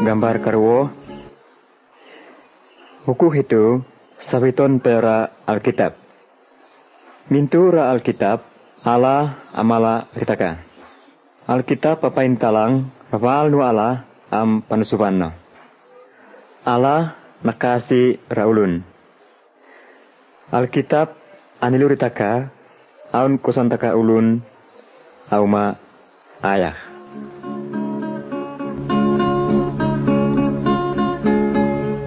gambar karwo. Buku itu sabiton pera Alkitab. Mintura Alkitab ala amala ritaka. Alkitab papain talang rafal nu ala am panusupanno. Ala nakasi raulun. Alkitab anilu ritaka aun kusantaka ulun auma ayah.